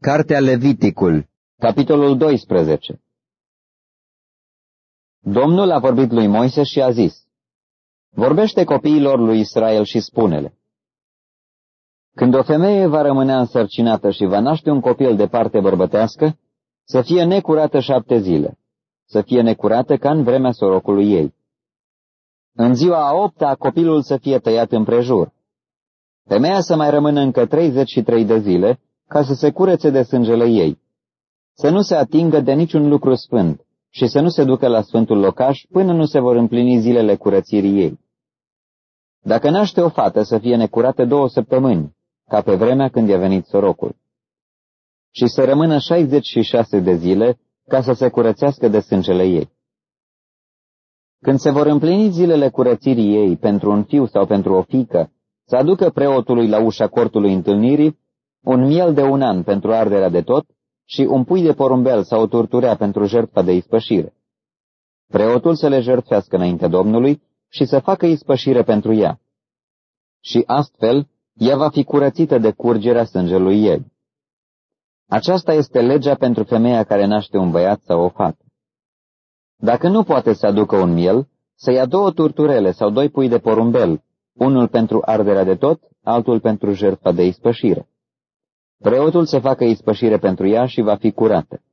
Cartea Leviticul, capitolul 12. Domnul a vorbit lui Moise și a zis: vorbește copiilor lui Israel și spune-le: când o femeie va rămâne însărcinată și va naște un copil de parte bărbătească, să fie necurată 7 zile, să fie necurată ca în vremea sorocului ei. În ziua a 8-a copilul să fie tăiat împrejur. Femeia să mai rămână încă 33 de zile, ca să se curețe de sângele ei, să nu se atingă de niciun lucru sfânt și să nu se ducă la sfântul locaș până nu se vor împlini zilele curățirii ei. Dacă naște o fată, să fie necurată 2 săptămâni, ca pe vremea când i-a venit sorocul, și să rămână 66 de zile, ca să se curățească de sângele ei. Când se vor împlini zilele curățirii ei pentru un fiu sau pentru o fiică, să aducă preotului la ușa cortului întâlnirii un miel de 1 an pentru arderea de tot și un pui de porumbel sau o turturea pentru jertfa de ispășire. Preotul să le jertfească înaintea Domnului și să facă ispășire pentru ea. Și astfel, ea va fi curățită de curgerea sângelui ei. Aceasta este legea pentru femeia care naște un băiat sau o fată. Dacă nu poate să aducă un miel, să ia 2 turturele sau 2 pui de porumbel, unul pentru arderea de tot, altul pentru jertfa de ispășire. Preotul să facă ispășire pentru ea și va fi curată.